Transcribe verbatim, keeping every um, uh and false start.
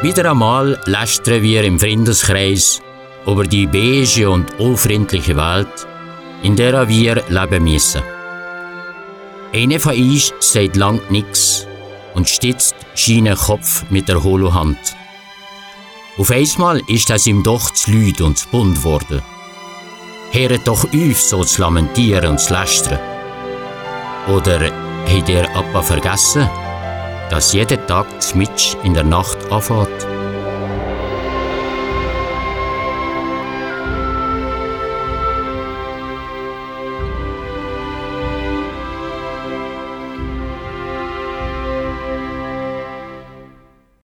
Wieder einmal lästern wir im Freundeskreis über die beige und unfreundliche Welt, in der wir leben müssen. Einer von uns sagt lang nichts und stützt seinen Kopf mit der Holohand. Auf einmal ist es ihm doch zu laut und zu bunt geworden. Hört doch auf, so zu lamentieren und zu lästern. Oder hat er etwa vergessen, dass jeder Tag mitten in der Nacht anfängt?